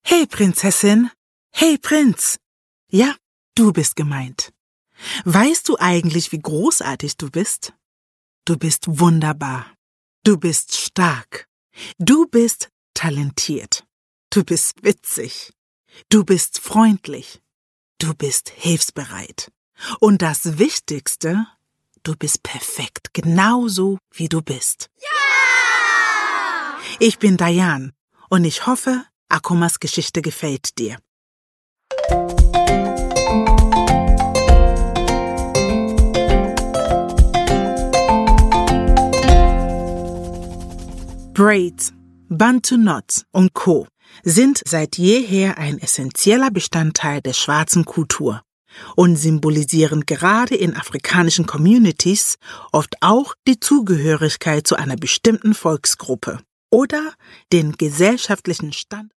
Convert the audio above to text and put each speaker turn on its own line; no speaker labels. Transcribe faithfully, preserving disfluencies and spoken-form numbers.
Hey Prinzessin, hey Prinz. Ja, du bist gemeint. Weißt du eigentlich, wie großartig du bist? Du bist wunderbar. Du bist stark. Du bist talentiert. Du bist witzig. Du bist freundlich. Du bist hilfsbereit. Und das Wichtigste, du bist perfekt, genauso wie du bist.
Ja!
Ich bin Diane und ich hoffe, Akumas Geschichte gefällt dir. Braids, Bantu Knots und Co. sind seit jeher ein essentieller Bestandteil der schwarzen Kultur und symbolisieren gerade in afrikanischen Communities oft auch die Zugehörigkeit zu einer bestimmten Volksgruppe oder den gesellschaftlichen Stand